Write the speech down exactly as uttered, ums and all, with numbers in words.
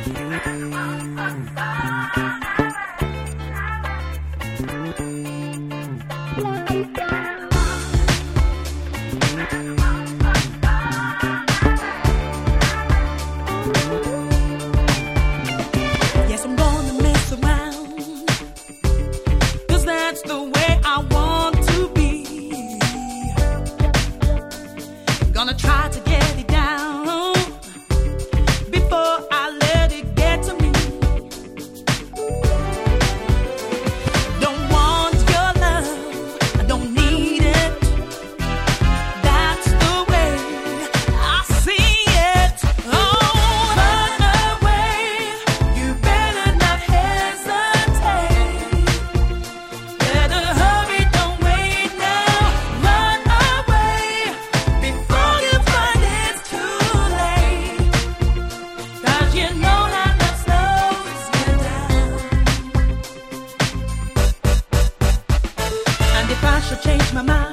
Yes, I'm gonna mess around, 'cause that's the way I want to be. Gonna try to get it down before I let it get to me. Don't want your love, I don't need it. That's the way I see it. Oh, run away, you better not hesitate. Better hurry, don't wait now. Run away before you find it's too late. 'Cause you know how love slows you down. And if I should change my mind,